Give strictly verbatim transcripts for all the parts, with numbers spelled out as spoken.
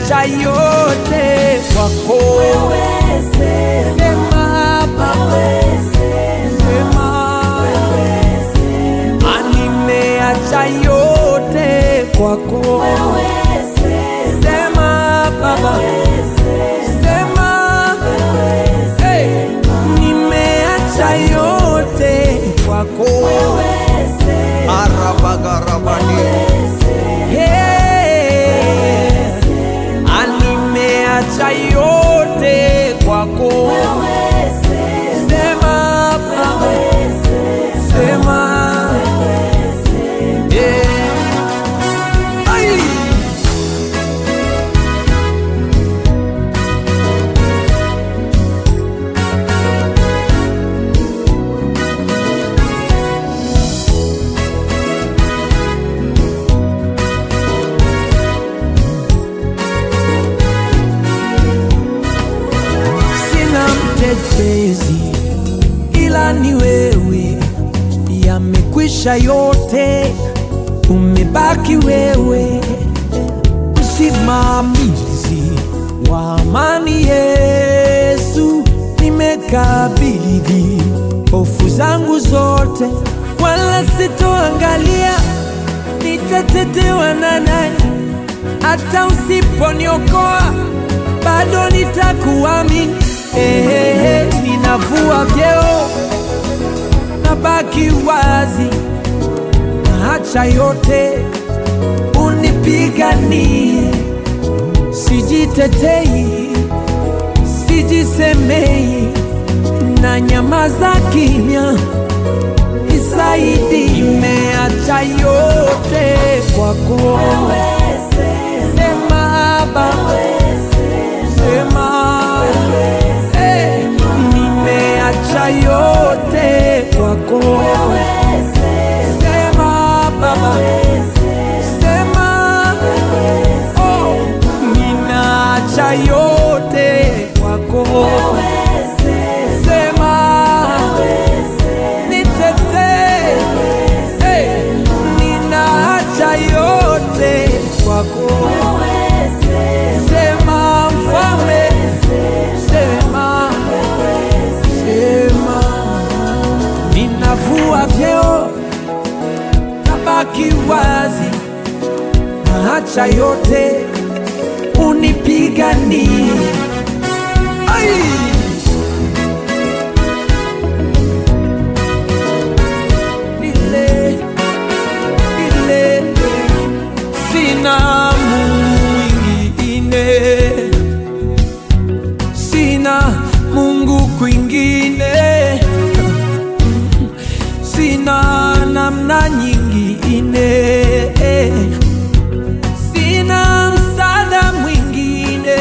nimeacha yote kwako. Sema Baba, sema nimeacha yote kwako. Sema Baba, sema hey, nimeacha yote kwako. Arabagarabani hey, nimeacha yote kwako. Sema Baba, sema mtetezi ila ni wewe, yamekwisha yote, umebaki wewe, msimamizi wa amani. Yesu, nimekabidhi hofu zangu zote, wala sitoangalia nitatetewa na nani. Hata usiponiokoa bado nitakuamini. Eh, eh, eh, ninavua vyeo, nabaki wazi, naacha yote unipiganie. Sijitetei, sijisemei, na nyamaza kimya, nisaidie. Nimeacha yote kwako. Sema Baba, sema nimeacha yote kwako. Sema Baba, sema oh, ninaacha yote kwako. Sema nitetee, hey, ninaacha yote kwako. Sema Mfalme, sema sema, ninavua vyeo, nabaki wazi, naacha yote unipiganie. Ai, nile nile sina mwingine, sina Mungu kwingine, sina namna nyingine, sina msaada mwingine.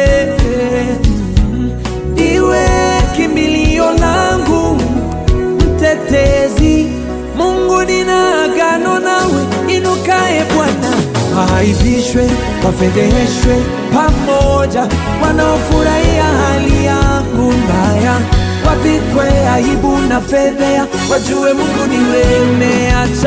Iwe kimbilio langu, mtetezi, Mungu nina agano nawe. Inukae Bwana, waaibishwe, wafedheheshwe pamoja, wanaofurahia hali yangu mbaya, wavikwe aibu na fedhea, wajue Mungu ni wewe. Nimeacha